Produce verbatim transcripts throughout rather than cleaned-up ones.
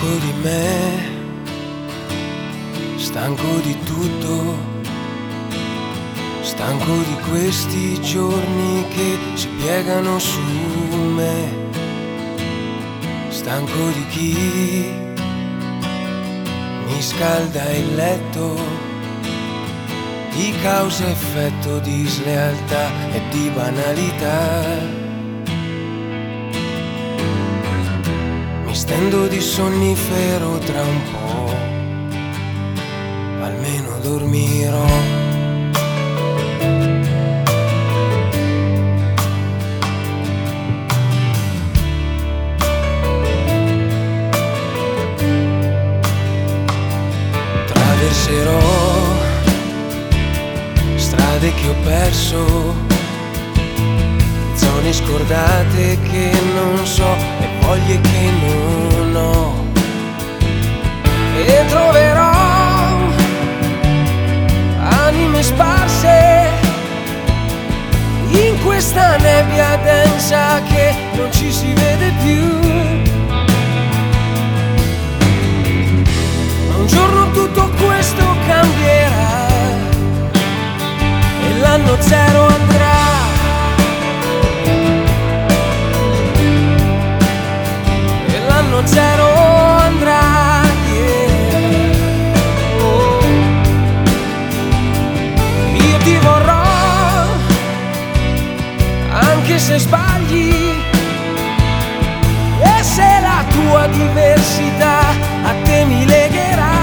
stanco di me, stanco di tutto, stanco di questi giorni che si piegano su me, stanco di chi mi scalda il letto, di causa effetto, di slealtà e di banalità. Mi stendo di sonnifero, tra un po' almeno dormirò. Traverserò strade che ho perso, zone scordate che non so e voglie che non ho, e troverò anime sparse in questa nebbia densa che non ci si vede più. Ma un giorno tutto questo cambierà e l'anno zero andrà. L'anno zero andrà, yeah. Oh. Io ti vorrò, anche se sbagli, e se la tua diversità a te mi legherà.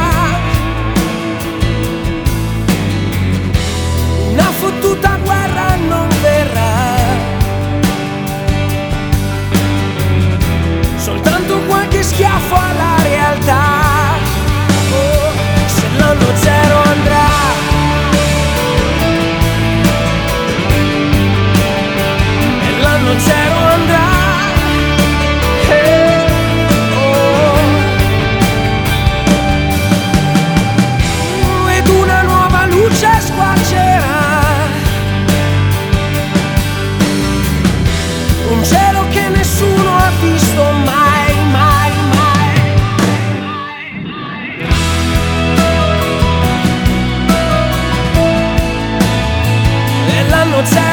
Una fottuta guerra non verrà, soltanto qualche schiaffo alla realtà. Oh, se l'anno zero andrà, e l'anno zero andrà, eh, oh. Ed una nuova luce squarcerà, un cielo che nessuno ha visto mai, mai, mai. E l'anno zero